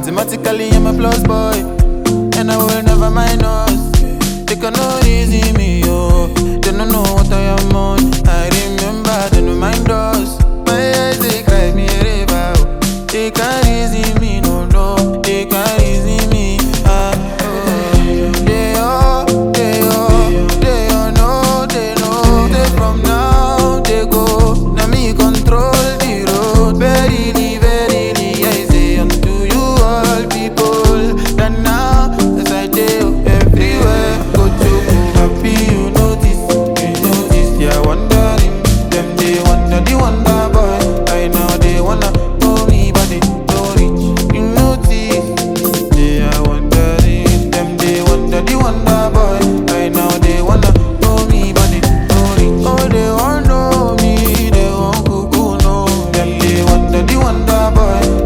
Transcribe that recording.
Mathematically, I'm a plus boy, and I will never minus. They cannot easy me, yo. They don't know what I am on. I remember, they don't mind us. My eyes, they cry me a river. They can't easy me, no, no. They can't easy me. They all know, they know. They from now, they go. Now me control the road. Verily, verily, I say unto you all people. That now, as I do everywhere, go to happy, you notice, they are wondering. Them they wonder, the wonder boy. I know they wanna know me, but they don't reach. You notice, they are wondering. Them they wonder, the wonder boy. I know they wanna know me, but they don't reach. Oh, they want know me, they want cuckoo know. Them they wonder, the wonder boy.